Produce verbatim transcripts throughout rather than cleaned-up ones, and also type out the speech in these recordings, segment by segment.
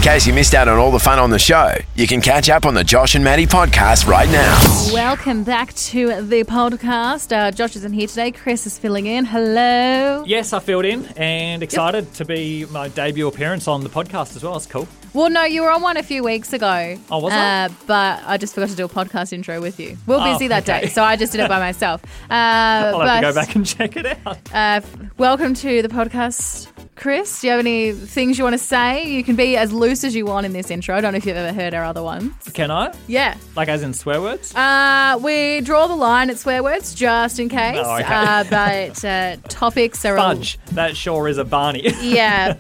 case you missed out on all the fun on the show, you can catch up on the Josh and Maddie podcast right now. Welcome back to the podcast. Uh, Josh isn't here today. Chris is filling in. Hello. Yes, I filled in and excited yep. to be my debut appearance on the podcast as well. It's cool. Well, no, you were on one a few weeks ago. Oh, was I? Uh, but I just forgot to do a podcast intro with you. We were busy oh, that okay. day, so I just did it by myself. Uh, I'll but, have to go back and check it out. Uh, welcome to the podcast, Chris. Do you have any things you want to say? You can be as loose as you want in this intro. I don't know if you've ever heard our other ones. Can I? Yeah. Like as in swear words? Uh, we draw the line at swear words just in case. Oh, okay. uh, but uh, topics are... Fudge. All... That sure is a Barney. Yeah.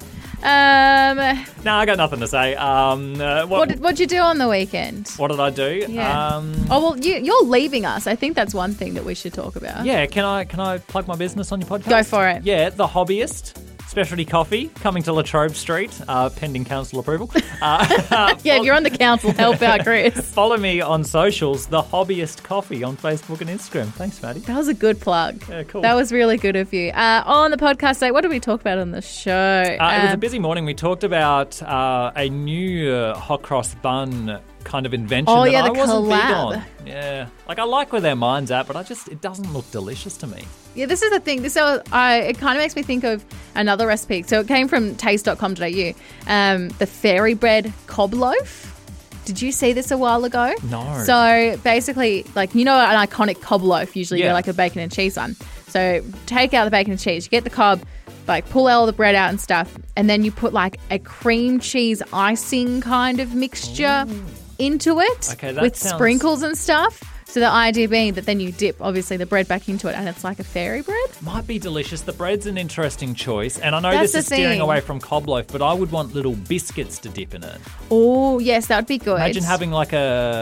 Um, no, I got nothing to say. Um, uh, what, what did what'd you do on the weekend? What did I do? Yeah. Um, oh well, you, you're leaving us. I think that's one thing that we should talk about. Yeah. Can I can I plug my business on your podcast? Go for it. Yeah, The Hobbyist. Specialty coffee coming to Latrobe Street, uh, pending council approval. Uh, yeah, if you're on the council, help out, Chris. Follow me on socials, The Hobbyist Coffee on Facebook and Instagram. Thanks, Maddie. That was a good plug. Yeah, cool. That was really good of you. Uh, on the podcast today, what did we talk about on the show? Uh, um, it was a busy morning. We talked about uh, a new uh, hot cross bun kind of invention oh, that yeah, I the wasn't big collab. on. Yeah, like I like where their mind's at, but I just it doesn't look delicious to me. Yeah, this is the thing. This uh, I, it kind of makes me think of another recipe. So it came from taste dot com dot a u. Um, the fairy bread cob loaf. Did you see this a while ago? No. So basically, like, you know, an iconic cob loaf, usually yeah. you get like a bacon and cheese one. So take out the bacon and cheese, you get the cob, like pull all the bread out and stuff, and then you put like a cream cheese icing kind of mixture Ooh. into it okay, that with sounds... sprinkles and stuff. So the idea being that then you dip, obviously, the bread back into it and it's like a fairy bread. Might be delicious. The bread's an interesting choice. And I know That's this is the steering thing. away from cob loaf, but I would want little biscuits to dip in it. Oh, yes, that would be good. Imagine having like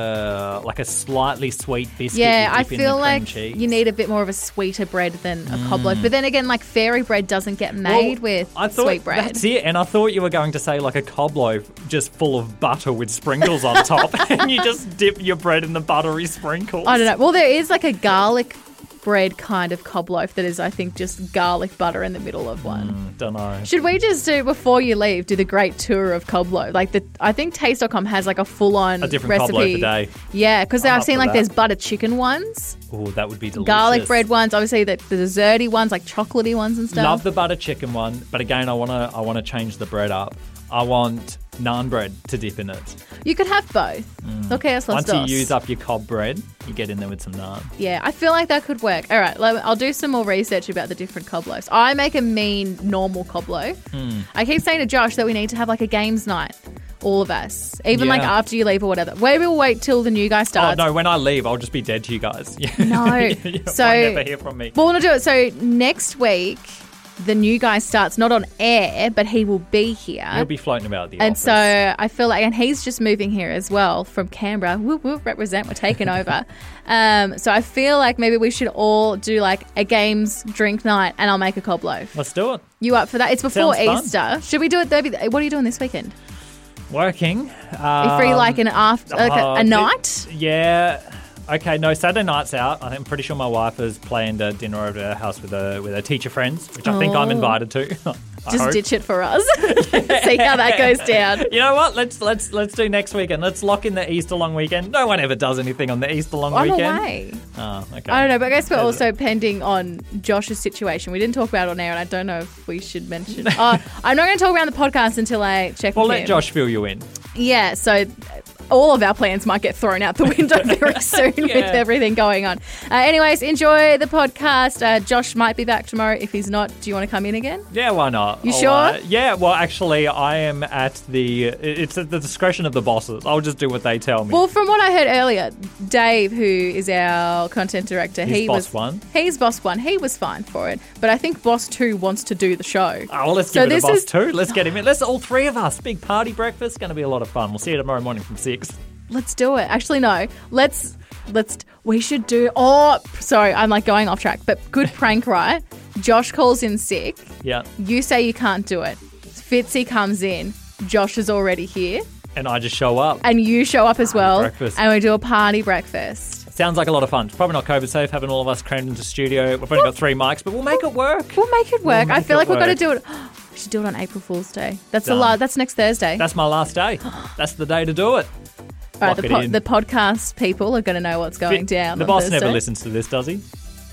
a like a slightly sweet biscuit. Yeah, you I dip in feel the like cream cheese. you need a bit more of a sweeter bread than a cob loaf. But then again, like fairy bread doesn't get made well, with I thought, sweet bread. That's it. And I thought you were going to say like a cob loaf just full of butter with sprinkles on top. And you just dip your bread in the buttery sprinkles. I don't know. Well, there is like a garlic bread kind of cob loaf that is, I think, just garlic butter in the middle of one. Mm, don't know. Should we just do, before you leave, do the great tour of cob loaf? Like, the I think taste dot com has like a full-on A different recipe. cob loaf a day. Yeah, because I'm I've up seen for like that. there's butter chicken ones, Oh, that would be delicious. garlic bread ones, obviously the, the desserty ones, like chocolatey ones and stuff. Love the butter chicken one, but again, I want to I want to change the bread up. I want naan bread to dip in it. You could have both. Mm. Okay, that's Once you use up your cob bread, you get in there with some naan. Yeah, I feel like that could work. All right, let me, I'll do some more research about the different cob loaves. I make a mean normal cob loaf. Mm. I keep saying to Josh that we need to have like a games night, all of us, even Yeah. like after you leave or whatever. Maybe we'll wait till the new guy Oh, starts. no, when I leave, I'll just be dead to you guys. No. you So- might never hear from me. But we'll do it. So next week, the new guy starts not on air, but he will be here. You'll be floating about the And office. so I feel like, and he's just moving here as well from Canberra. Whoop, whoop, represent, we're taking over. Um, so I feel like maybe we should all do like a games drink night and I'll make a cob loaf. Let's do it. You up for that? It's before Sounds fun. Easter. Should we do it there? What are you doing this weekend? Working. Are you free Um, like an after, like a, uh, a night? Yeah. Okay, no, Saturday night's out. I'm pretty sure my wife has planned a dinner over at our house with her, with her teacher friends, which I think I'm Oh. invited to. I Just hope. ditch it for us. See how that goes down. You know what? Let's let's let's do next weekend. Let's lock in the Easter long weekend. No one ever does anything on the Easter long I'm weekend. away. Oh, okay. I don't know, but I guess we're Is also it? pending on Josh's situation. We didn't talk about it on air, and I don't know if we should mention. uh, I'm not going to talk about the podcast until I check We'll with let him. Josh fill you in. Yeah, so all of our plans might get thrown out the window very soon Yeah. with everything going on. Uh, anyways, enjoy the podcast. Uh, Josh might be back tomorrow. If he's not, do you want to come in again? Yeah, why not? You I'll, sure? uh, yeah, well, actually, I am at the... It's at the discretion of the bosses. I'll just do what they tell me. Well, from what I heard earlier, Dave, who is our content director, He's he boss was one. He's boss one. He was fine for it, but I think boss two wants to do the show. Oh, well, let's So give it a this boss is- too. Let's get him in. Let's all three of us. Big party breakfast. Going to be a lot of fun. We'll see you tomorrow morning from six. Let's do it. Actually, no. Let's let's. We should do. Oh, sorry, I'm like going off track. But good prank, right? Josh calls in sick. Yeah. You say you can't do it. Fitzy comes in. Josh is already here, And I just show up. and you show up as well, breakfast. and we do a party breakfast. Sounds like a lot of fun. It's probably not COVID safe having all of us crammed into studio. We've only got three mics, but we'll make it work. We'll make it work. We'll I make feel it like we've got to work. do it. should do it on April Fool's Day. That's the Done. la- That's next Thursday. That's my last day. That's the day to do it. All right, Lock the, it po- in. the podcast people are going to know what's going down. The on boss Thursday. never listens to this, does he?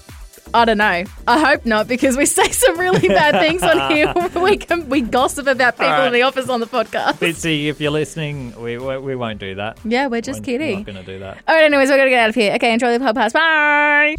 I don't know. I hope not, because we say some really bad things on here. We can we gossip about people All right. in the office on the podcast. Bitsy, if you're listening, we we, we won't do that. Yeah, we're just We're kidding. not going to do that. All right, anyways, we're going to get out of here. Okay, enjoy the podcast. Bye.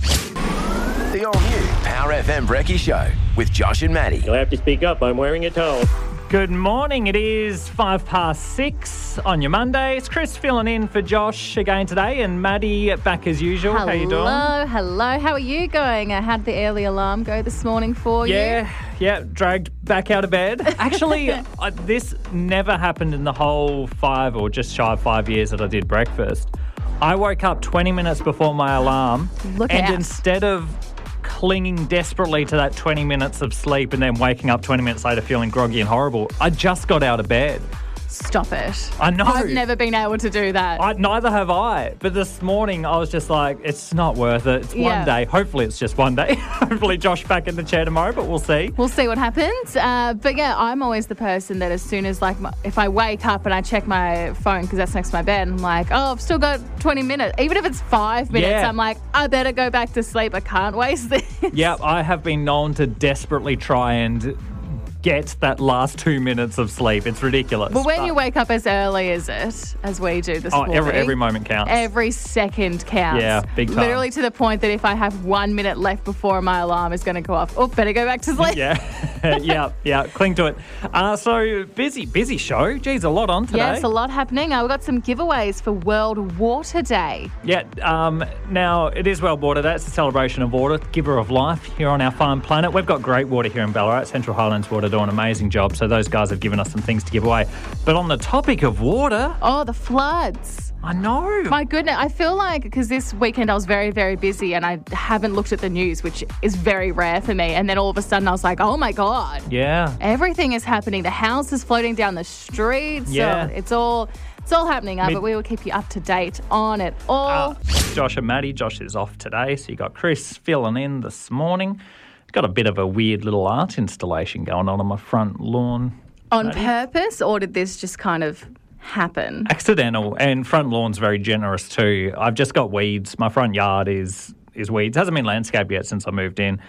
The all-new Power F M Brekkie Show with Josh and Maddie. You'll have to speak up. I'm wearing a towel. Good morning. It is five past six on your Monday. It's Chris filling in for Josh again today, and Maddie back as usual. Hello, How you doing? hello. How are you going? Uh, how'd the early alarm go this morning for you? Yeah, yeah, dragged back out of bed. Actually, I, this never happened in the whole five or just shy of five years that I did breakfast. I woke up twenty minutes before my alarm, Look and out. instead of clinging desperately to that twenty minutes of sleep and then waking up twenty minutes later feeling groggy and horrible, I just got out of bed. Stop it. I know. I've never been able to do that. I, neither have I. But this morning, I was just like, it's not worth it. It's Yeah. one day. Hopefully, it's just one day. Hopefully, Josh back in the chair tomorrow, but we'll see. We'll see what happens. Uh, but yeah, I'm always the person that as soon as like my, if I wake up and I check my phone because that's next to my bed, I'm like, oh, I've still got twenty minutes. Even if it's five minutes, Yeah. I'm like, I better go back to sleep. I can't waste this. Yeah, I have been known to desperately try and get that last two minutes of sleep. It's ridiculous. But when you wake up as early as it, as we do this Oh, morning, every, every moment counts. every second counts. Yeah, big time. Literally to the point that if I have one minute left before my alarm is going to go off, oh, better go back to sleep. Yeah, yeah, yeah. Cling to it. Uh, so busy, busy show. Geez, a lot on today. Yeah, it's a lot happening. Uh, we've got some giveaways for World Water Day. Yeah, um, now it is World Water Day. It's a celebration of water, giver of life here on our farm planet. We've got great water here in Ballarat. Central Highlands Water do an amazing job. So those guys have given us some things to give away. But on the topic of water, Oh, the floods. I know. My goodness, I feel like because this weekend I was very, very busy and I haven't looked at the news, which is very rare for me. And then all of a sudden I was like, oh my God, yeah. everything is happening. The house is floating down the streets. Yeah. So it's all it's all happening. Uh, Mid- but we will keep you up to date on it all. Uh, Josh and Maddie. Josh is off today, so you got Chris filling in this morning. Got a bit of a weird little art installation going on on my front lawn. on Maddie? purpose, or did this just kind of happen? Accidental, and front lawn's very generous too. I've just got weeds. My front yard is is weeds. Hasn't been landscaped yet since I moved in,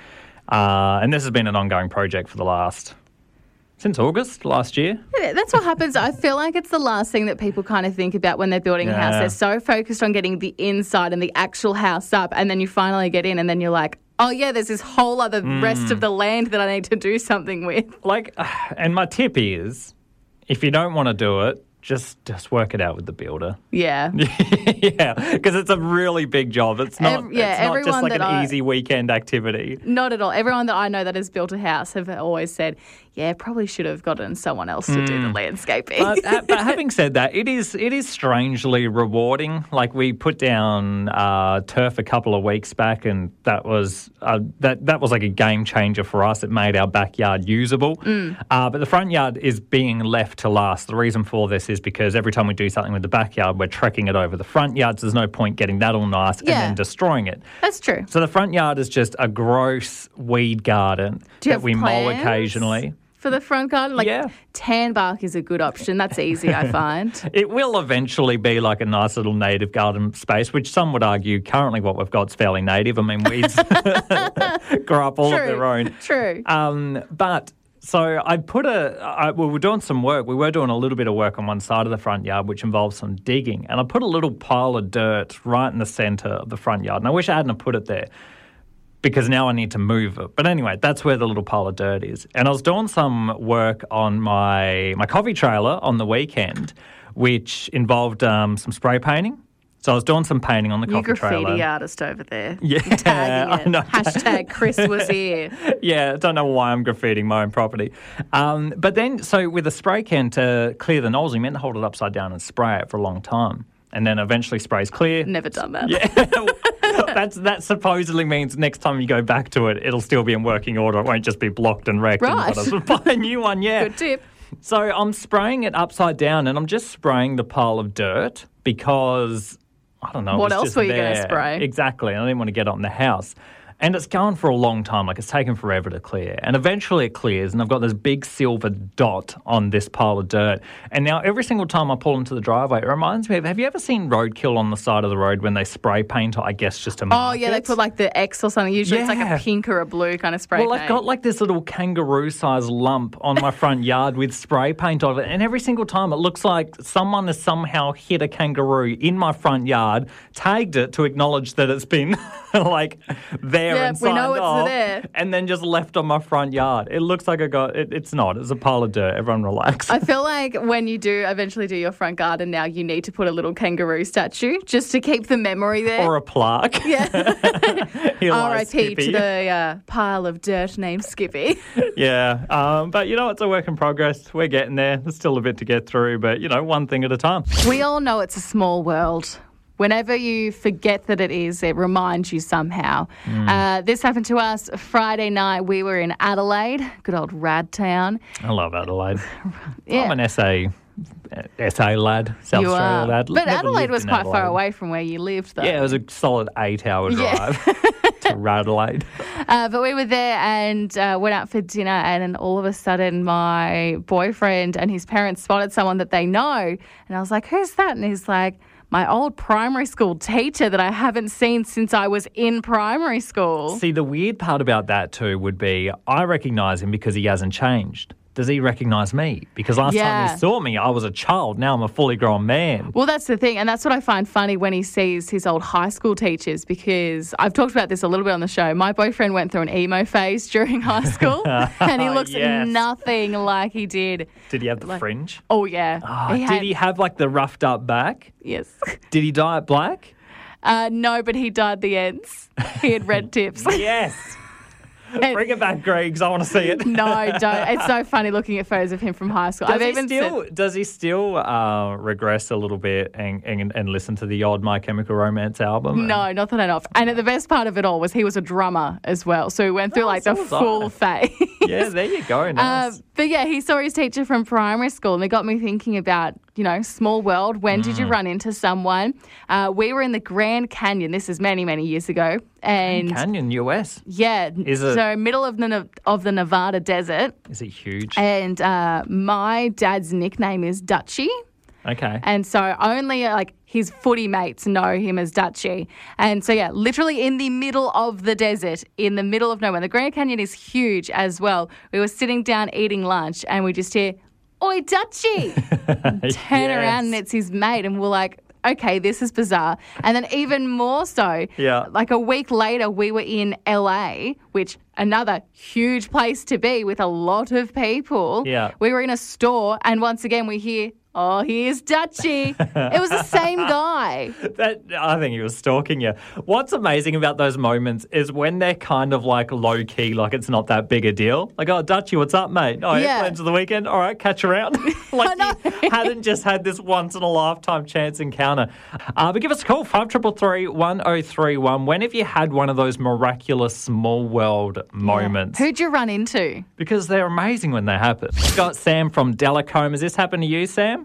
uh, and this has been an ongoing project for the last since August last year. Yeah, that's what happens. I feel like it's the last thing that people kind of think about when they're building a house. Yeah. They're so focused on getting the inside and the actual house up, and then you finally get in, and then you're like, oh yeah, there's this whole other rest of the land that I need to do something with. Like, and my tip is, if you don't want to do it, just just work it out with the builder. Yeah. Yeah, because it's a really big job. It's not. Ev- yeah, it's not just everyone like that an I- easy weekend activity. Not at all. Everyone that I know that has built a house have always said, yeah, probably should have gotten someone else to do the landscaping. But, ha- but having said that, it is it is strangely rewarding. Like we put down uh, turf a couple of weeks back, and that was uh, that that was like a game changer for us. It made our backyard usable. Mm. Uh, but the front yard is being left to last. The reason for this is because every time we do something with the backyard, we're trekking it over the front yard. So there's no point getting that all nice Yeah. and then destroying it. That's true. So the front yard is just a gross weed garden Do you that have we mow plans occasionally. for the front garden? Like Yeah. tan bark is a good option. That's easy, I find. It will eventually be like a nice little native garden space, which some would argue currently what we've got is fairly native. I mean, weeds grow up all True. of their own. True. Um, but so I put a, I, we were doing some work. We were doing a little bit of work on one side of the front yard, which involves some digging. And I put a little pile of dirt right in the centre of the front yard. And I wish I hadn't have put it there, because now I need to move it. But anyway, that's where the little pile of dirt is. And I was doing some work on my my coffee trailer on the weekend, which involved um, some spray painting. So I was doing some painting on the You coffee graffiti trailer. artist over there. Yeah, Tagging I it. know. Hashtag Chris was here. Yeah, I don't know why I'm graffitiing my own property. Um, but then, so with a spray can to clear the nozzle, you meant to hold it upside down and spray it for a long time. And then eventually sprays clear. Never done that. Yeah, that's that supposedly means next time you go back to it, it'll still be in working order. It won't just be blocked and wrecked. Right. And you've got to buy a new one. Yeah. Good tip. So I'm spraying it upside down, and I'm just spraying the pile of dirt because I don't know. it What was else just were you gonna there. spray? Exactly. I didn't want to get it on the house. And it's going for a long time, like it's taken forever to clear. And eventually it clears, and I've got this big silver dot on this pile of dirt. And now every single time I pull into the driveway, it reminds me of, have you ever seen roadkill on the side of the road when they spray paint, I guess, just to mark Oh, yeah, it? they put like the X or something. Usually it's like Yeah. a pink or a blue kind of spray Well, paint. I've got like this little kangaroo-sized lump on my front yard with spray paint on it, and every single time it looks like someone has somehow hit a kangaroo in my front yard, tagged it to acknowledge that it's been like there Yeah, and we signed know it's off, there. and then just left on my front yard. It looks like I got it. It's not. It's a pile of dirt. Everyone relax. I feel like when you do eventually do your front garden now, you need to put a little kangaroo statue just to keep the memory there. Or a plaque. Yeah. Here lies R I P to Skippy. the uh, pile of dirt named Skippy. Yeah, um, but you know, it's a work in progress. We're getting there. There's still a bit to get through, but you know, one thing at a time. We all know it's a small world. Whenever you forget that it is, it reminds you somehow. Mm. Uh, this happened to us Friday night. We were in Adelaide, good old Rad Town. I love Adelaide. Yeah. I'm an S A S A lad, South You Australia are. lad. But Never Adelaide lived was in quite far Adelaide. away from where you lived, though. Yeah, it was a solid eight-hour Yeah. drive to Radelaide. Uh, but we were there and uh, went out for dinner, and then all of a sudden my boyfriend and his parents spotted someone that they know. And I was like, who's that? And he's like, my old primary school teacher that I haven't seen since I was in primary school. See, the weird part about that too would be I recognise him because he hasn't changed. Does he recognise me? Because last time Yeah. he saw me, I was a child. Now I'm a fully grown man. Well, that's the thing. And that's what I find funny when he sees his old high school teachers, because I've talked about this a little bit on the show. My boyfriend went through an emo phase during high school and he looks Yes. nothing like he did. Did he have the Like- fringe? Oh, yeah. Oh, He did had- he have like the roughed up back? Yes. Did he dye it black? Uh, no, but he dyed the ends. He had red tips. Yes. And- Bring it back, Greg, 'cause I want to see it. No, don't. It's so funny looking at photos of him from high school. Does I've he even still said, does he still uh, regress a little bit and, and and listen to the odd My Chemical Romance album? no, not that I know of. And the best part of it all was he was a drummer as well. So he went through Oh, like so the was I. full phase. Yeah, there you go. Nice. Um, but yeah, he saw his teacher from primary school, and it got me thinking about, you know, small world. When did you Mm. run into someone? Uh, we were in the Grand Canyon. This is many, many years ago. And Canyon, U S. yeah, Is it- so middle of the of the Nevada desert. Is it huge? And uh, my dad's nickname is Dutchie. Okay. And so only uh, like his footy mates know him as Dutchie. And so, yeah, literally in the middle of the desert, in the middle of nowhere. The Grand Canyon is huge as well. We were sitting down eating lunch and we just hear, "Oi, Dutchie!" Turn around and it's his mate. And we're like, okay, this is bizarre. And then even more so, Yeah. like a week later, we were in L A, which another huge place to be with a lot of people. Yeah. We were in a store and once again we hear, "Oh, here's Dutchie." It was the same guy. That I think he was stalking you. What's amazing about those moments is when they're kind of like low key, like it's not that big a deal. Like, "Oh, Dutchie, what's up, mate? Oh, Yeah. yeah. Plans for the weekend? All right, catch you around." Like know. you hadn't just had this once in a lifetime chance encounter. Uh, but give us a call, five triple three one oh three one. When have you had one of those miraculous small world moments? Who'd you run into? Because they're amazing when they happen. We've got Sam from Delacombe. Has this happened to you, Sam?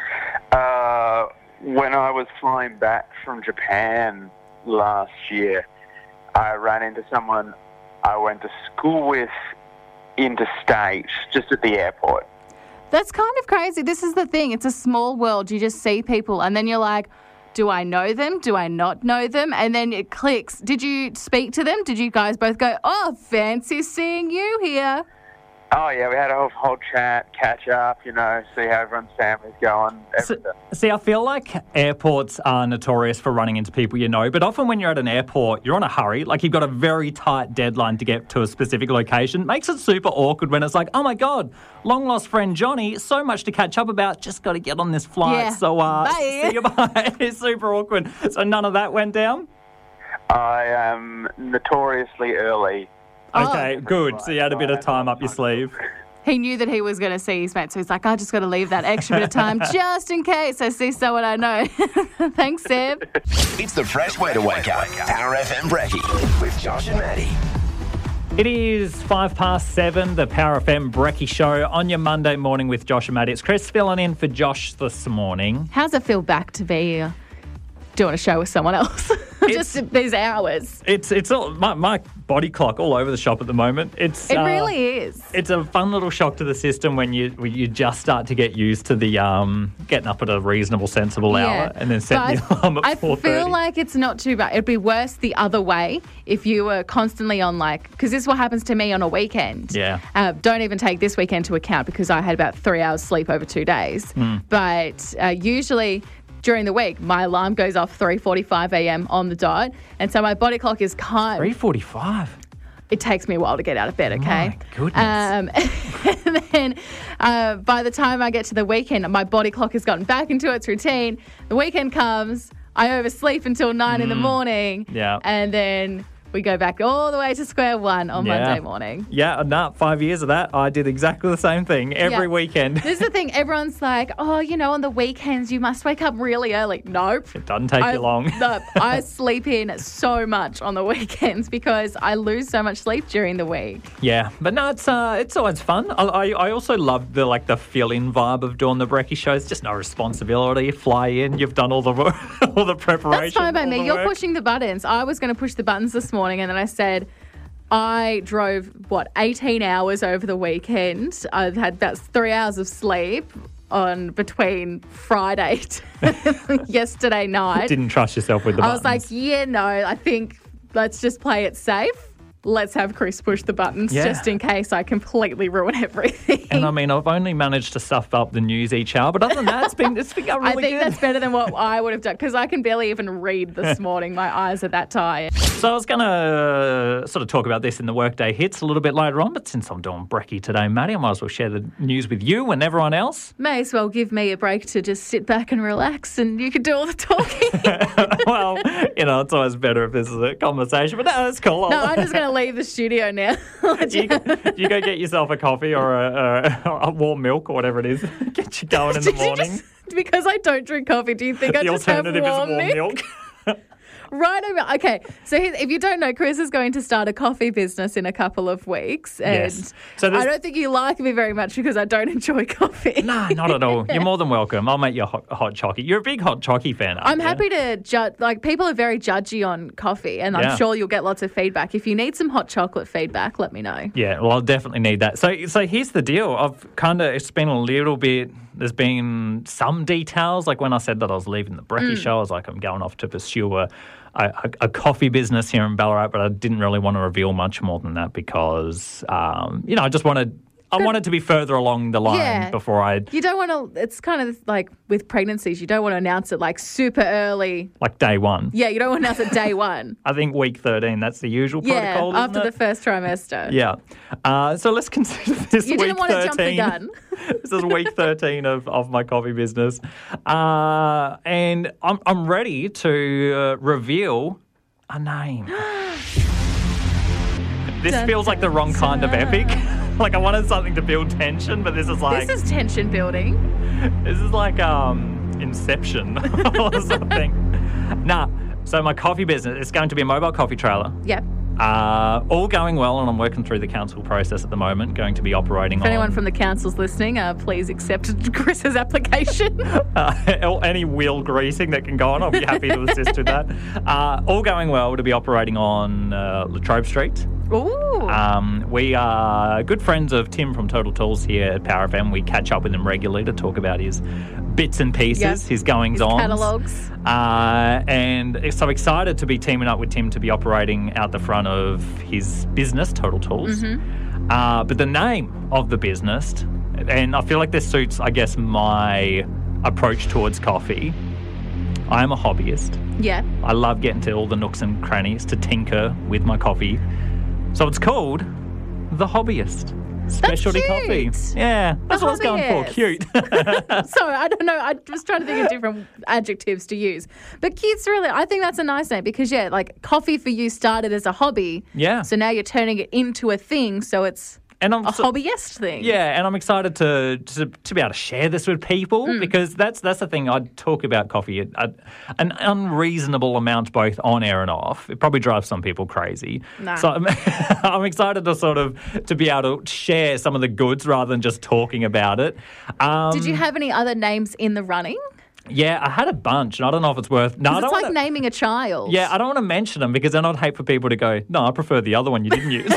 Uh, when I was flying back from Japan last year, I ran into someone I went to school with interstate, just at the airport. That's kind of crazy. This is the thing. It's a small world. You just see people and then you're like, do I know them? Do I not know them? And then it clicks. Did you speak to them? Did you guys both go, "Oh, fancy seeing you here"? Oh, yeah, we had a whole, whole chat, catch up, you know, see how everyone's family's going, So, everything. see, I feel like airports are notorious for running into people you know, but often when you're at an airport, you're on a hurry. Like, you've got a very tight deadline to get to a specific location. Makes it super awkward when it's like, "Oh, my God, long-lost friend Johnny, so much to catch up about. Just got to get on this flight. Yeah. So, uh, Bye." see you, bye." It's super awkward. So none of that went down? I am notoriously early. Oh. Okay, good. So you had a bit of time up your sleeve. He knew that he was going to see his mate, so he's like, "I just got to leave that extra bit of time just in case I see someone I know." Thanks, Sam. It's the fresh way to wake up. Power F M Brekkie with Josh and Maddie. It is five past seven, the Power F M Brekkie Show on your Monday morning with Josh and Maddie. It's Chris filling in for Josh this morning. How's it feel back to be uh, doing a show with someone else. Just these hours. It's it's all, my, my body clock all over the shop at the moment. It's It uh, really is. It's a fun little shock to the system when you when you just start to get used to the um, getting up at a reasonable, sensible hour and then setting But the alarm at I four thirty. feel like it's not too bad. It'd be worse the other way if you were constantly on like, because this is what happens to me on a weekend. Yeah. Uh, don't even take this weekend to account because I had about three hours sleep over two days. Mm. But uh, usually during the week, my alarm goes off three forty-five a.m. on the dot. And so my body clock is kind three forty-five. It takes me a while to get out of bed, okay? My goodness. Um, and then uh, by the time I get to the weekend, my body clock has gotten back into its routine. The weekend comes, I oversleep until nine in the morning. Yeah. And then we go back all the way to square one on Yeah. Monday morning. Yeah, nah, five years of that, I did exactly the same thing every Yeah. weekend. This is the thing. Everyone's like, oh, you know, on the weekends, you must wake up really early. Nope. It doesn't take I, you long. no, I sleep in so much on the weekends because I lose so much sleep during the week. Yeah, but no, it's uh, it's always fun. I, I I also love the like the fill-in vibe of doing the brekkie shows. Just no responsibility. Fly in. You've done all the work, all the preparation. That's fine by all me. the You're work. pushing the buttons. I was going to push the buttons this morning, and then I said, I drove, what, eighteen hours over the weekend. I've had about three hours of sleep on between Friday to yesterday night. Didn't trust yourself with the I buttons. was like, yeah, no, I think let's just play it safe. Let's have Chris push the buttons Yeah. just in case I completely ruin everything. And I mean, I've only managed to stuff up the news each hour, but other than that, it's been it's been going I really think good. that's better than what I would have done because I can barely even read this morning. My eyes are that tired. So I was going to sort of talk about this in the Workday Hits a little bit later on, but since I'm doing brekkie today, Maddie, I might as well share the news with you and everyone else. May as well give me a break to just sit back and relax and you can do all the talking. Well, you know, it's always better if this is a conversation, but no, that's cool. No, I'm just going to leave the studio now. you, you go get yourself a coffee or a, a, a warm milk or whatever it is. Get you going in the Did you morning. just- because I don't drink coffee, do you think I The just have alternative warm, is warm milk? milk. Right over. Okay, so he- if you don't know, Chris is going to start a coffee business in a couple of weeks, and Yes. So there's- I don't think you like me very much because I don't enjoy coffee. No, not at all. You're more than welcome. I'll make you a hot, hot chockey. You're a big hot chockey fan, aren't I'm you? happy to judge. Like people are very judgy on coffee, and Yeah. I'm sure you'll get lots of feedback. If you need some hot chocolate feedback, let me know. Yeah, well, I'll definitely need that. So, so here's the deal. I've kind of, it's been a little bit, there's been some details. Like when I said that I was leaving the brekkie show, I was like, I'm going off to pursue a, a, a coffee business here in Ballarat, but I didn't really want to reveal much more than that because, um, you know, I just wanted, I wanted to be further along the line Yeah. before I, You don't want to. It's kind of like with pregnancies, you don't want to announce it like super early. like day one. Yeah, you don't want to announce it day one. I think week thirteen, that's the usual Yeah, protocol, isn't after it? the first trimester. Yeah. Uh, so let's consider this You week didn't want to thirteen. jump the gun. This is week thirteen of, of my coffee business. Uh, and I'm, I'm ready to uh, reveal a name. This Dun, feels like the wrong kind of epic. Like I wanted something to build tension, but this is like This is tension building. this is like um, Inception or something. Nah. So my coffee business is going to be a mobile coffee trailer. Yep. Uh, all going well, and I'm working through the council process at the moment. Going to be operating If anyone on from the council's listening, uh, please accept Chris's application. uh, any wheel greasing that can go on. I'll be happy to assist with that. Uh, all going well to be operating on uh, Latrobe Street. Ooh. Um, we are good friends of Tim from Total Tools here at Power F M. We catch up with him regularly to talk about his bits and pieces, Yep. his goings His on. catalogues. Uh, and so excited to be teaming up with Tim to be operating out the front of his business, Total Tools. Mm-hmm. Uh, but the name of the business, and I feel like this suits, I guess, my approach towards coffee. I am a hobbyist. Yeah. I love getting to all the nooks and crannies to tinker with my coffee. So it's called The Hobbyist. Specialty cute. coffee. Yeah, that's The what I was going for. Hobbyist. Cute. Sorry, I don't know. I was trying to think of different adjectives to use. But cute's really, I think that's a nice name because, yeah, like coffee for you started as a hobby. Yeah. So now you're turning it into a thing. So it's And I'm a so- hobbyist thing. Yeah, and I'm excited to, to to be able to share this with people Mm. because that's that's the thing. I talk about coffee a, a, an unreasonable amount both on air and off. It probably drives some people crazy. Nah. So I'm, I'm excited to sort of to be able to share some of the goods rather than just talking about it. Um, Did you have any other names in the running? Yeah, I had a bunch, and I don't know if it's worth... No, I It's don't like wanna, naming a child. Yeah, I don't want to mention them because then I'd hate for people to go, no, I prefer the other one you didn't use.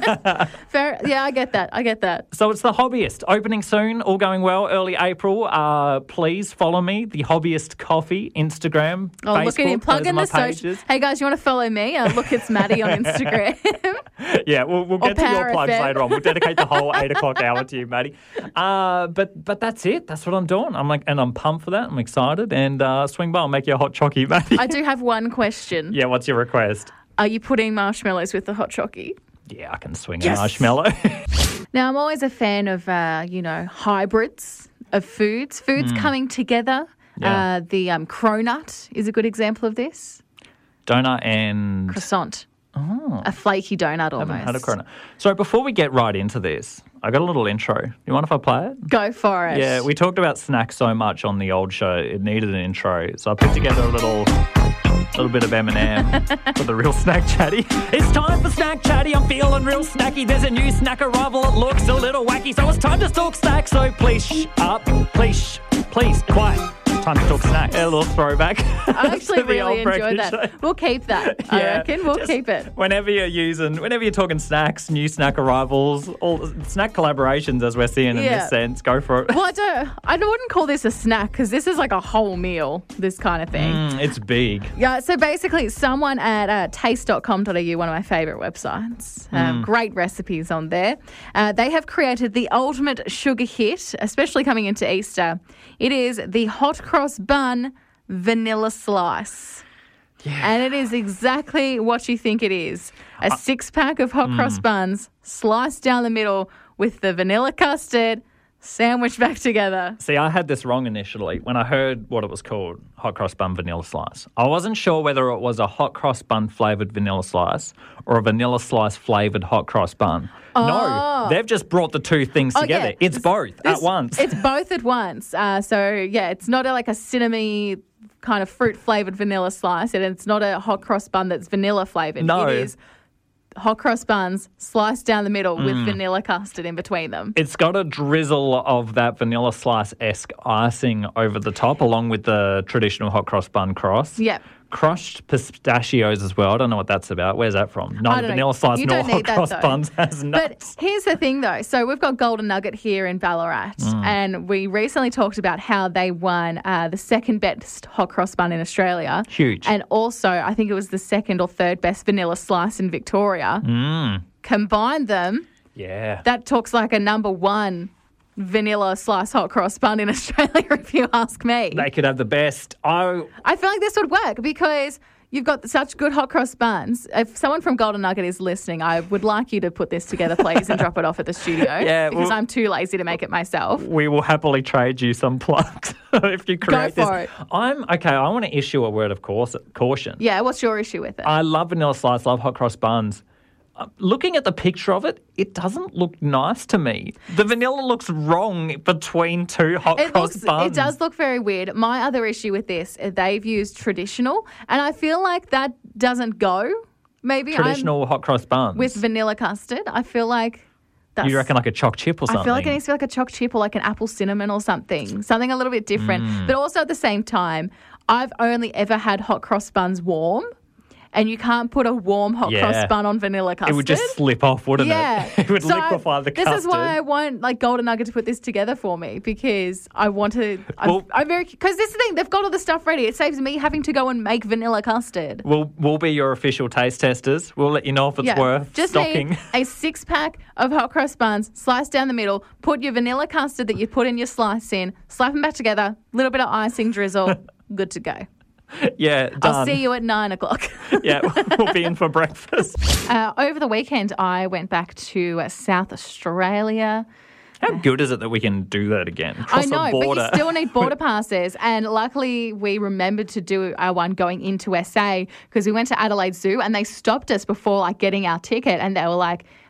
Fair, yeah, I get that. I get that. So it's The Hobbyist, opening soon, all going well, early April. Uh, please follow me, The Hobbyist Coffee, Instagram, Oh, Facebook. look at him plugging the those are my social. pages. Hey guys, you want to follow me? Uh, look, it's Maddie on Instagram. Yeah, we'll, we'll get to your Power plugs F M. later on. We'll dedicate the whole eight o'clock hour to you, Maddie. Uh, but but that's it. That's what I'm doing. I'm like, and I'm pumped for that. I'm excited. And uh, swing by, I'll make you a hot chocky, Maddie. I do have one question. Yeah, what's your request? Are you putting marshmallows with the hot chocky? Yeah, I can swing Yes. a marshmallow. Now, I'm always a fan of, uh, you know, hybrids of foods, foods coming together. Mm. Yeah. Uh, the um, cronut is a good example of this. Donut and... Croissant. Oh. A flaky donut almost. haven't had a corona. So before we get right into this, I got a little intro. You mind if I play it? Go for it. Yeah, we talked about snacks so much on the old show. It needed an intro. So I put together a little... little bit of M and M for the real snack chatty. It's time for snack chatty. I'm feeling real snacky. There's a new snack arrival. It looks a little wacky. So it's time to talk snack. So please shh up. Please shh. Please quiet. Time to talk snacks. A little throwback. I actually to the really old enjoy breakfast that. show. We'll keep that. I Yeah, reckon we'll just keep it. Whenever you're using, whenever you're talking snacks, new snack arrivals, all snack collaborations, as we're seeing in Yeah. this sense, go for it. Well, I don't. I wouldn't call this a snack because this is like a whole meal. This kind of thing. Mm, it's big. Yeah, so basically, someone at uh, taste dot com dot a u, one of my favourite websites, um, great recipes on there, uh, they have created the ultimate sugar hit, especially coming into Easter. It is the hot cross bun vanilla slice. Yeah. And it is exactly what you think it is. A six-pack of hot cross buns sliced down the middle with the vanilla custard sandwiched back together. See, I had this wrong initially when I heard what it was called, hot cross bun vanilla slice. I wasn't sure whether it was a hot cross bun flavoured vanilla slice or a vanilla slice flavoured hot cross bun. Oh. No, they've just brought the two things Oh, together. yeah. It's both This- at once. It's both at once. Uh, so, yeah, it's not a, like a cinnamon kind of fruit-flavoured vanilla slice, and it's not a hot cross bun that's vanilla-flavoured. No. It is hot cross buns sliced down the middle with Mm. vanilla custard in between them. It's got a drizzle of that vanilla slice-esque icing over the top, along with the traditional hot cross bun cross. Yep. Crushed pistachios as well. I don't know what that's about. Where's that from? No, I don't know. vanilla slice You nor don't hot need that, cross though. buns has nuts. But here's the thing, though. So we've got Golden Nugget here in Ballarat, Mm. and we recently talked about how they won uh, the second best hot cross bun in Australia. Huge. And also, I think it was the second or third best vanilla slice in Victoria. Mm. Combine them, Yeah. that talks like a number one vanilla slice hot cross bun in Australia, if you ask me. They could have the best. I I feel like this would work because you've got such good hot cross buns. If someone from Golden Nugget is listening, I would like you to put this together, please, and drop it off at the studio. Yeah, because well- I'm too lazy to make it myself. we will happily trade you some plugs if you create for this. it. I'm okay. I want to issue a word of course, caution. Yeah, what's your issue with it? I love vanilla slice. Love hot cross buns. Uh, looking at the picture of it, it doesn't look nice to me. The vanilla looks wrong between two hot It cross looks, buns. it does look very weird. My other issue with this, is they've used traditional, and I feel like that doesn't go. Maybe Traditional hot cross buns. I'm with vanilla custard. I feel like that's. you reckon like a choc chip or something? I feel like it needs to be like a choc chip or like an apple cinnamon or something, something a little bit different. Mm. But also at the same time, I've only ever had hot cross buns warm, and you can't put a warm hot Yeah. cross bun on vanilla custard. It would just slip off, wouldn't Yeah. it? It would So liquefy the this custard. is why I want like Golden Nugget to put this together for me because I want to. I'm, Well- I'm very because this is the thing they've got all the stuff ready. It saves me having to go and make vanilla custard. We'll, we'll be your official taste testers. We'll let you know if it's worth just stocking. need a six pack of hot cross buns, sliced down the middle. Put your vanilla custard that you put in your slice in, slap them back together, little bit of icing drizzle, good to go. Yeah, done. I'll see you at nine o'clock. Yeah, we'll be in for breakfast. uh, over the weekend, I went back to uh, South Australia. How good is it that we can do that again? Cross I know, a border. but you still need border passes. And luckily, we remembered to do our one going into S A because we went to Adelaide Zoo and they stopped us before like getting our ticket and they were like,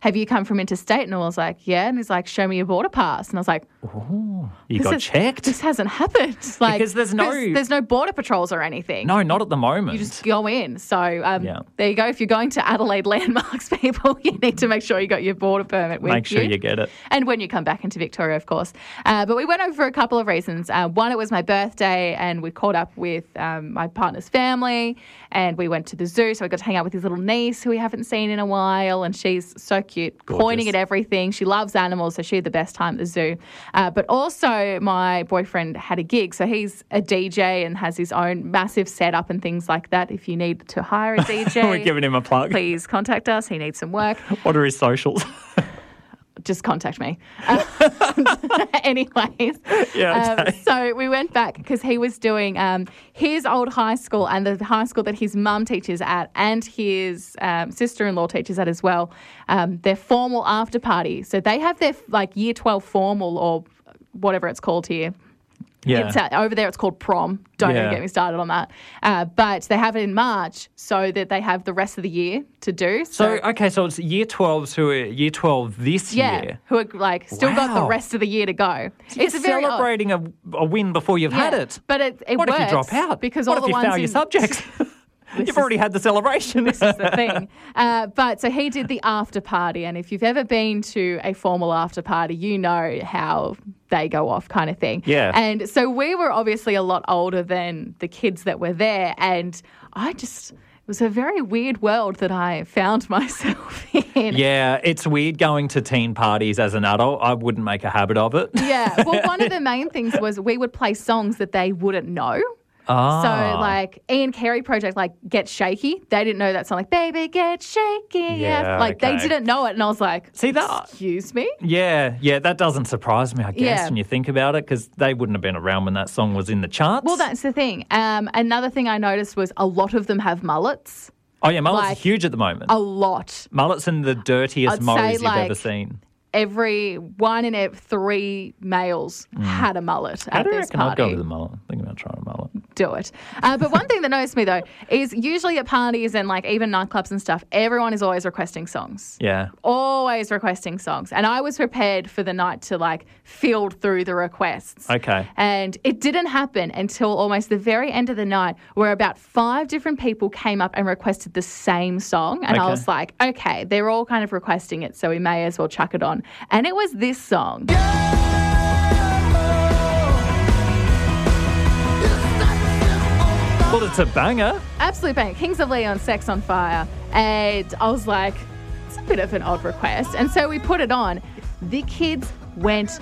have you come from interstate? And I was like, yeah. And he's like, show me your border pass. And I was like, You this got is- checked? This hasn't happened. Like, Because there's no- there's no border patrols or anything. No, not at the moment. You just go in. So um, Yeah. there you go. If you're going to Adelaide landmarks, people, you need to make sure you got your border permit with Make sure you. you get it. And when you come back into Victoria, of course. Uh, but we went over for a couple of reasons. Uh, one, it was my birthday, and we caught up with um, my partner's family, and we went to the zoo. So we got to hang out with his little niece, who we haven't seen in a while, and she's so cute, Gorgeous. pointing at everything. She loves animals, so she had the best time at the zoo. Uh, but also, my boyfriend had a gig, so he's a D J and has his own massive setup and things like that. If you need to hire a D J, We're giving him a plug. please contact us. He needs some work. What are his socials? Just contact me. Uh, anyways, Yeah, okay. um, so we went back because he was doing um, his old high school and the high school that his mum teaches at and his um, sister-in-law teaches at as well, um, their formal after party. So they have their like year twelve formal or whatever it's called here. Yeah. It's, uh, over there it's called prom. Don't Yeah. even get me started on that. Uh, but they have it in March so that they have the rest of the year to do. So, okay, so it's year twelves who are year twelve this yeah, year. who are like still got the Wow. rest of the year to go. It's a very odd- celebrating a, a win before you've had Yeah, it. But it, it What works if you drop out? because what all if the you ones fail in, your subjects? You've is- already had the celebration. This is the thing. Uh, but so he did the after party, and if you've ever been to a formal after party, you know how they go off, kind of thing. Yeah. And so we were obviously a lot older than the kids that were there, and I just. It was a very weird world that I found myself in. Yeah, it's weird going to teen parties as an adult. I wouldn't make a habit of it. Yeah. Well, one of the main things was we would play songs that they wouldn't know. Ah. So, like, Ian Carey project, like, Get Shaky. They didn't know that song, like, Baby, Get Shaky. Yeah, Like, they okay. didn't know it. And I was like, See, that- excuse me? Yeah, yeah, that doesn't surprise me, I guess, Yeah. when you think about it, because they wouldn't have been around when that song was in the charts. Well, that's the thing. Um, another thing I noticed was a lot of them have mullets. Oh, yeah, mullets like, are huge at the moment. A lot. Mullets and the dirtiest I'd mows say, you've like, ever seen. Every one in every three males had a mullet How at do you this reckon I'd party. go with a mullet? Think about trying a mullet. Do it. Uh, but one thing that noticed me, though, is usually at parties and, like, even nightclubs and stuff, everyone is always requesting songs. Yeah. Always requesting songs. And I was prepared for the night to like field through the requests. Okay. And it didn't happen until almost the very end of the night where about five different people came up and requested the same song. And I Okay. was like, okay, they're all kind of requesting it, so we may as well chuck it on. And it was this song. Well, it's a banger. Absolute bang. Kings of Leon, Sex on Fire. And I was like, it's a bit of an odd request. And so we put it on. The kids went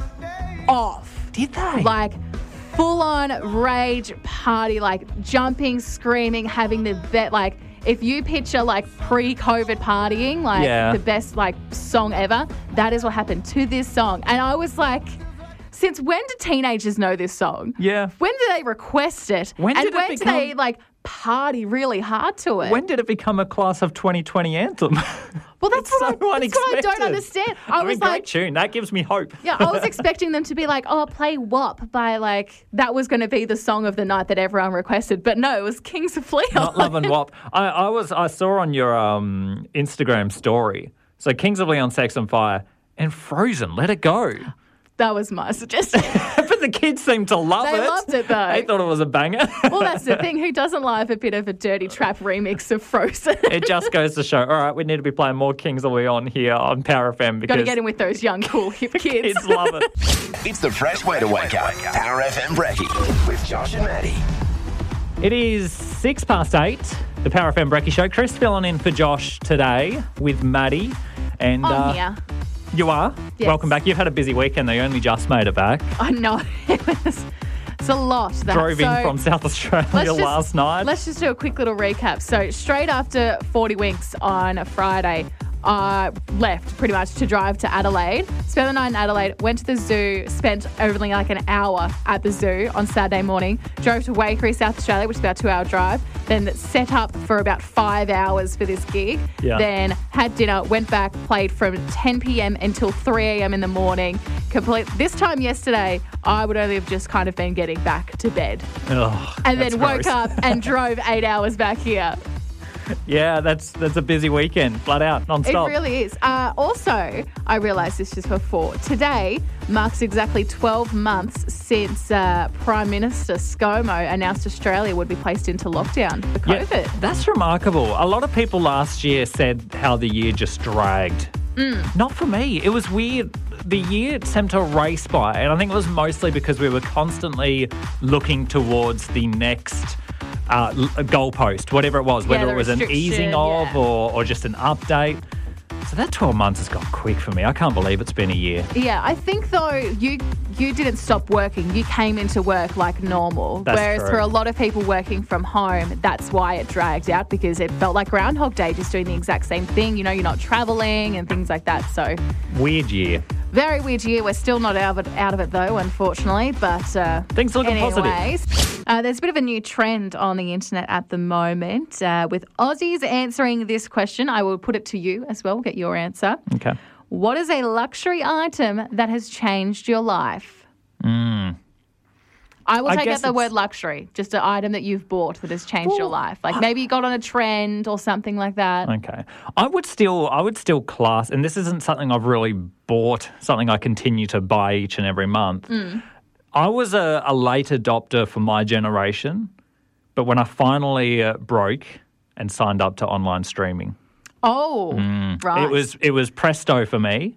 off. Did they? Like full on rage party, like jumping, screaming, having the bet. Like if you picture like pre-COVID partying, like Yeah. the best like song ever, that is what happened to this song. And I was like, since when do teenagers know this song? Yeah. When do they request it? When and did it when do they become- like party really hard to it? When did it become a class of twenty twenty anthem? well, that's, It's what, so I, that's what I unexpected. don't understand. I, I was mean, great like, tune. That gives me hope. yeah, I was expecting them to be like, oh, play W A P by like, that was going to be the song of the night that everyone requested. But no, it was Kings of Leon. Not Love and W A P. I, I was I saw on your um, Instagram story. So Kings of Leon, Sex on Fire, and Frozen. Let It Go. That was my suggestion. But the kids seemed to love They it. loved it, though. They thought it was a banger. Well, that's the thing. Who doesn't love a bit of a dirty trap remix of Frozen? It just goes to show. All right, we need to be playing more Kings of Leon here on Power F M Got because to get in with those young, cool, hip kids. kids love it. It's the fresh way to wake up. Power F M Brekkie with Josh and Maddie. It is six past eight. The Power F M Brekkie Show. Chris filling in for Josh today with Maddie, and I'm uh, here. you are. Yes. Welcome back. You've had a busy weekend. They only just made it back. I know. It was, it's a lot. That. Drove in So- from South Australia Let's just- last night. Let's just do a quick little recap. So straight after forty Winks on a Friday, I left pretty much to drive to Adelaide. Spent the night in Adelaide, went to the zoo, spent only like an hour at the zoo on Saturday morning, drove to Waikerie, South Australia, which is about a two-hour drive, then set up for about five hours for this gig, Yeah. then had dinner, went back, played from ten p.m. until three a.m. in the morning. Complete. This time yesterday, I would only have just kind of been getting back to bed. Ugh, And that's then woke gross. up and drove eight hours back here. Yeah, that's that's a busy weekend, flat out, It non-stop. really is. Uh, also, I realised this just before. Today marks exactly twelve months since uh, Prime Minister ScoMo announced Australia would be placed into lockdown for Yeah, COVID. that's remarkable. A lot of people last year said how the year just dragged. Mm. Not for me. It was weird. The year seemed to race by, and I think it was mostly because we were constantly looking towards the next uh, l- goalpost, whatever it was, whether the it was an restriction, easing of yeah. or, or just an update. So that twelve months has gone quick for me. I can't believe it's been a year. Yeah, I think though you you didn't stop working. You came into work like normal. That's Whereas true. for a lot of people working from home, that's why it dragged out because it felt like Groundhog Day, just doing the exact same thing. You know, you're not traveling and things like that. So Weird year. very weird year. We're still not out of it, out of it though, unfortunately. But uh, Things are looking anyways, positive. Uh, there's a bit of a new trend on the internet at the moment uh, with Aussies answering this question. I will put it to you as well. We'll get your answer. Okay. What is a luxury item that has changed your life? Mm. I will I take guess out the it's- word luxury, just an item that you've bought that has changed your life. Like maybe you got on a trend or something like that. Okay. I would still I would still class, and this isn't something I've really bought, something I continue to buy each and every month. Mm. I was a, a late adopter for my generation, but when I finally uh, broke and signed up to online streaming, Oh, right. it was it was presto for me,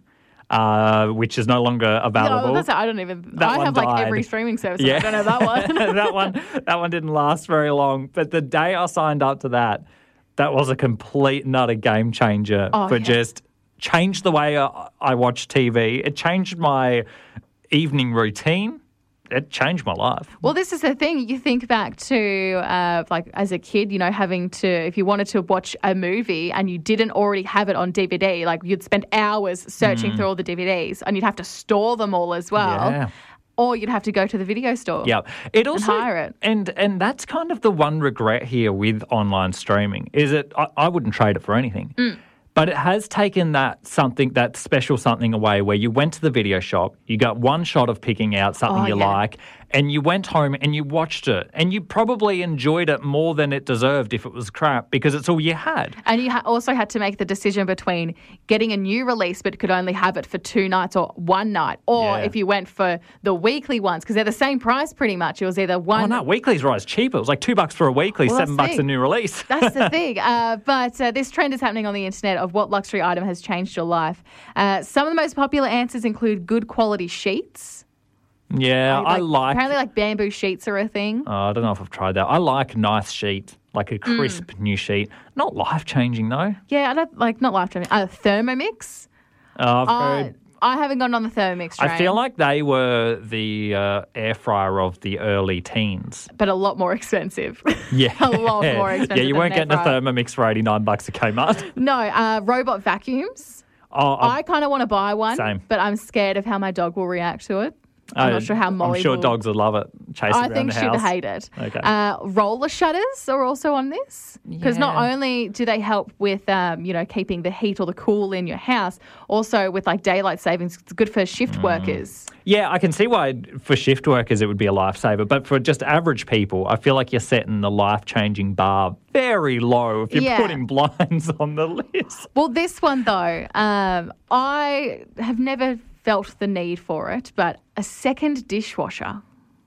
uh, which is no longer available. No, that's, I don't even. That I one have like died. every streaming service. Yeah. I don't know that one. that one that one didn't last very long. But the day I signed up to that, that was a complete and utter game changer Oh, for yeah. just changed the way I, I watch T V. It changed my evening routine. It changed my life. Well, this is the thing. You think back to, uh, like, as a kid, you know, having to, if you wanted to watch a movie and you didn't already have it on D V D, like, you'd spend hours searching through all the D V Ds and you'd have to store them all as well. Mm. Yeah. Or you'd have to go to the video store. Yeah, it also hire it. and and that's kind of the one regret here with online streaming is it. I, I wouldn't trade it for anything. Mm. But it has taken that something, that special something away where you went to the video shop, you got one shot of picking out something Oh, you yeah. like, and you went home and you watched it. And you probably enjoyed it more than it deserved if it was crap because it's all you had. And you ha- also had to make the decision between getting a new release but could only have it for two nights or one night. Or Yeah. if you went for the weekly ones, because they're the same price pretty much. It was either one... Oh, no, weeklies rise cheaper. It was like two bucks for a weekly, Well, seven that's bucks the a new release. That's the thing. Uh, but uh, this trend is happening on the internet of what luxury item has changed your life. Uh, some of the most popular answers include good quality sheets. Yeah, I like. Apparently, like bamboo sheets are a thing. Oh, I don't know if I've tried that. I like nice sheet, like a Mm. crisp new sheet. Not life changing though. Yeah, I don't like not life changing. Uh, Thermomix. Oh, I've Uh, heard. I haven't gone on the Thermomix train. I feel like they were the uh, air fryer of the early teens. but a lot more expensive. Yeah, A lot more expensive Yeah, you than weren't an getting a air fryer. Thermomix for eighty-nine bucks at Kmart. No, uh, robot vacuums. Oh, I I, kind of want to buy one, Same. but I'm scared of how my dog will react to it. I'm not sure how Molly I'm sure will. dogs would love it. Chase it I around think the she'd house. hate it. Okay. Uh, roller shutters are also on this because not Yeah. only do they help with, um, you know, keeping the heat or the cool in your house, also with like daylight savings, it's good for shift Mm. workers. Yeah, I can see why for shift workers it would be a lifesaver, but for just average people, I feel like you're setting the life-changing bar very low if you're Yeah. putting blinds on the list. Well, this one though, um, I have never felt the need for it, but a second dishwasher.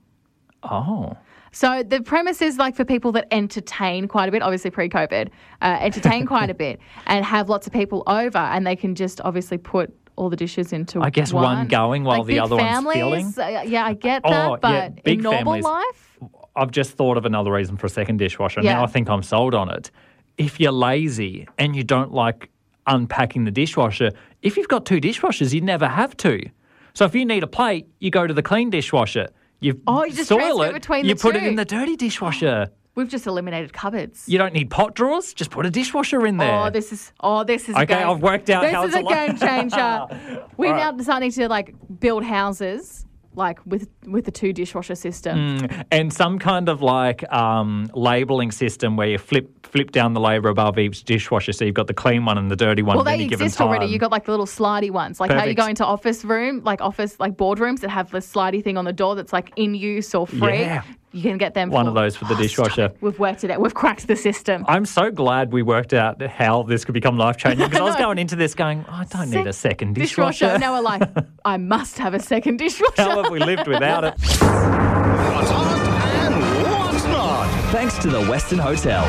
Oh. So the premise is like for people that entertain quite a bit, obviously pre-COVID, uh, entertain quite a bit and have lots of people over and they can just obviously put all the dishes into I guess one going while Like the big other one's families, filling. uh, yeah, I get Oh, that, yeah, but big in normal families. life, I've just thought of another reason for a second dishwasher. Yeah. Now I think I'm sold on it. If you're lazy and you don't like unpacking the dishwasher, if you've got two dishwashers, you never have to. So if you need a plate, you go to the clean dishwasher. You Oh, you just soil transfer it, between you the put it two. in the dirty dishwasher. we've just eliminated cupboards. You don't need pot drawers, just put a dishwasher in there. Oh, this is oh, this is a Okay, game. I've worked out this how is it's a a li- game changer. We're All right. now starting to like build houses like with with the two dishwasher system. and some kind of like um, labeling system where you flip flip down the layer above each dishwasher, so you've got the clean one and the dirty one Well, at they any given exist time. already. You got like the little slidey ones, like how you Perfect. go into office room, like office, like boardrooms that have the slidey thing on the door that's like in use or free. Yeah. You can get them. One for- of those for the Oh, dishwasher. stop it. We've worked it out. We've cracked the system. I'm so glad we worked out how this could become life-changing because I was know. going into this going, oh, I don't need a second Dishwasher. dishwasher. Now we're like, I must have a second dishwasher. How have we lived without it? What's hot and what's not? Thanks to the Western Hotel.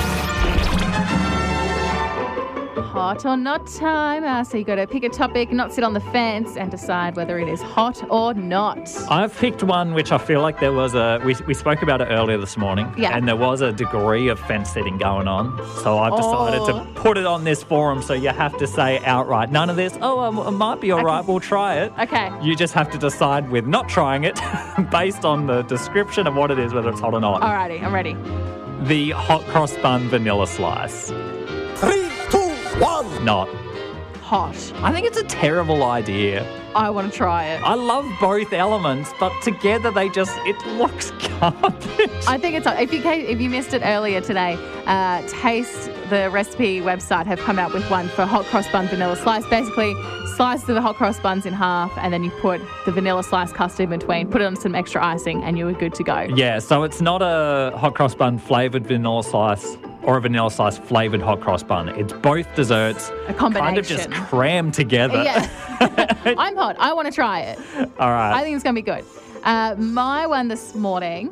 Hot or not time. Uh, so you got to pick a topic, not sit on the fence, and decide whether it is hot or not. I've picked one which I feel like there was a... We, we spoke about it earlier this morning. Yeah. And there was a degree of fence sitting going on. So I've decided Oh. to put it on this forum so you have to say outright, none of this, oh, um, it might be all right, we'll try it. Okay. You just have to decide with not trying it based on the description of what it is, whether it's hot or not. Alrighty, I'm ready. The hot cross bun vanilla slice. Three, two, one. Not. Hot. I think it's a terrible idea. I want to try it. I love both elements, but together they just, it looks garbage. I think it's if you ca- if you missed it earlier today, uh, Taste, the recipe website, have come out with one for hot cross bun vanilla slice. Basically, slice the hot cross buns in half, and then you put the vanilla slice custard in between. Put it on some extra icing, and you are good to go. Yeah, so it's not a hot cross bun flavoured vanilla slice or a vanilla slice flavoured hot cross bun. It's both desserts A combination. kind of just crammed together. Yeah, I'm hot. I want to try it. All right. I think it's going to be good. Uh, my one this morning: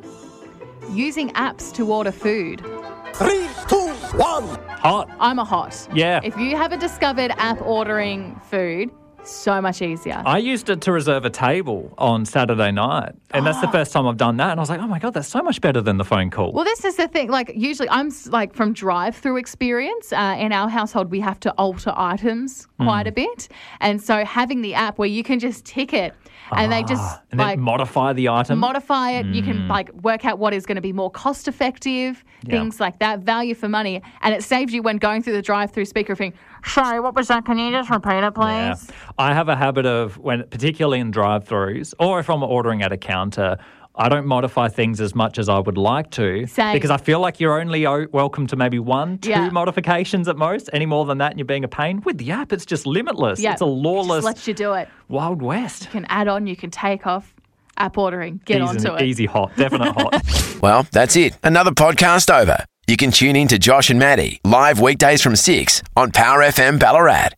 using apps to order food. Three, two, one. Hot. I'm a hot. Yeah. If you haven't discovered app ordering food, so much easier. I used it to reserve a table on Saturday night, and that's the first time I've done that. And I was like, oh my God, that's so much better than the phone call. Well, this is the thing. Like, usually I'm s- like from drive-through experience. Uh, in our household, we have to alter items quite a bit. And so having the app where you can just tick it and they just Ah, and then like modify the item. modify it. You can like work out what is going to be more cost effective, Yeah. things like that, value for money. And it saves you when going through the drive-through speaker thing. Sorry, what was that? Can you just repeat it, please? Yeah. I have a habit of, when, particularly in drive-thrus, or if I'm ordering at a counter, I don't modify things as much as I would like to. Same. Because I feel like you're only o- welcome to maybe one, two Yeah. modifications at most. Any more than that and you're being a pain. With the app, it's just limitless. Yeah, It's a lawless Just lets you do it. Wild West. You can add on, you can take off. App ordering. Get easy, onto it. Easy hot. Definite hot. Well, that's it. Another podcast over. You can tune in to Josh and Maddie live weekdays from six on Power F M Ballarat.